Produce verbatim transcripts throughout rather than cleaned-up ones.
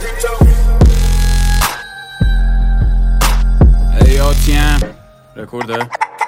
ای آتیم رکورده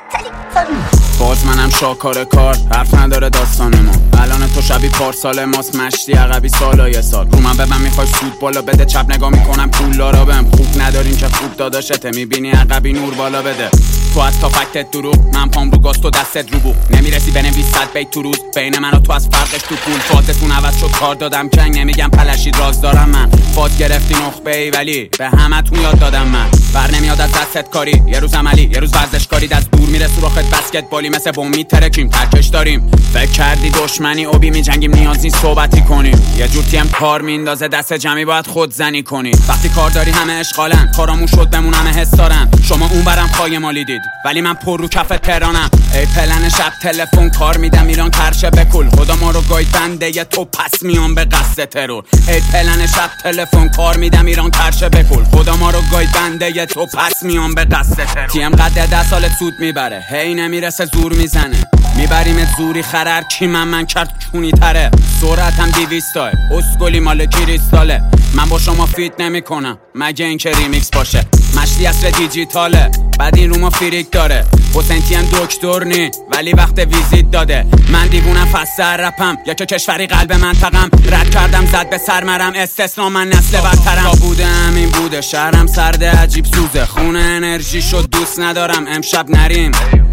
باز منم شاکار کار، حرف نداره داستان ما. الان تو شبی پارسال ماست، مشتی عقبی سالای سال. رو من ببن میخوای سود بالا بده، چپ نگاه میکنم پولدارا بهم. خوب نداریم که خوب داداشته، میبینی عقبی نور بالا بده. تو از تا فکتت دروغ، من پام رو گاز تو دستت رو بو. نمیرسی بنویس صد بیت تو روز، بین من و تو از فرقش تو پول. فاتتون عوض شد کار دادم کنگ، نمیگم پلشید راز دارم من. فات گرفتی نخبه ای ولی به همتون یاد دادم من. بر نمیاد از دستت کاری، یه روز عملی یه روز ورزشکاری. دست دور میره سوراخت بسکتبالی، مثل بم میترکیم ترکش داریم. فکر کردی دشمنی اوبی میجنگیم، نیاز نیست صحبتی کنیم. یه جور تیم کار میندازه دست جمعی، باید خود زنی کنی. وقتی کار داری همه اشغالن، کارامون شد بمون همه حس دارن. شما اون برم خای مالی دید ولی من پر رو کف تهرانم. ای پلن شب تلفن کار میدم ایران کرشه بکل. خدا ما رو گاید بنده ی تو پس میام به قصد ترور. ای پلن شب تلفن کار میدم ایران کرشه بکل. خدا ما رو گاید بنده ی تو پس میام به قصد ترور. تیم قد ده سال سود میبره، هی نمیرسه زور میزنه. میبریم زوری خرر کی من من کرد کونی تره. سرعتم دیویستای اسکولی مال کریستاله. من با شما فیت نمی کنم مگه این که ریمیکس باشه. مشتی اصر دیجیتاله بعد این رو ما فریک داره. حسینتی هم دکتر نی ولی وقت ویزیت داده. من دیوونم فستر رپم یا که کشوری قلب منطقم. رد کردم زد به سرمرم استثنا من نسل برترم. تا بودم این بوده شهرم سرده عجیب سوزه. خونه انرژی شد دوست ندارم امشب نریم.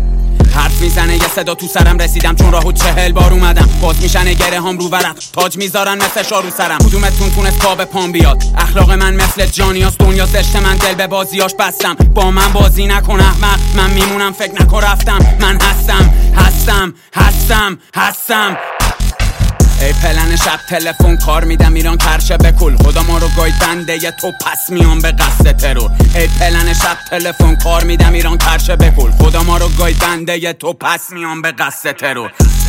حرف میزنه یه صدا تو سرم، رسیدم چون راهو چهل بار اومدم. باز میشنه گره هم رو ورق، تاج میذارن مثل شارو سرم. کدومتون تونست پا به پام بیاد؟ اخلاق من مثل جانیاست، دنیا زشته من دل به بازیاش بستم. با من بازی نکن احمق، من میمونم فکر نکن رفتم. من هستم هستم هستم هستم ای پلن شب تلفن کار میدم ایران کرشه بکل. خدا ما رو گاید بنده ی تو پس میام به قصد ترور. ای پلن شب تلفن کار میدم ایران کرشه بکل. خدا ما رو گاید بنده ی تو پس میام به قصد ترور.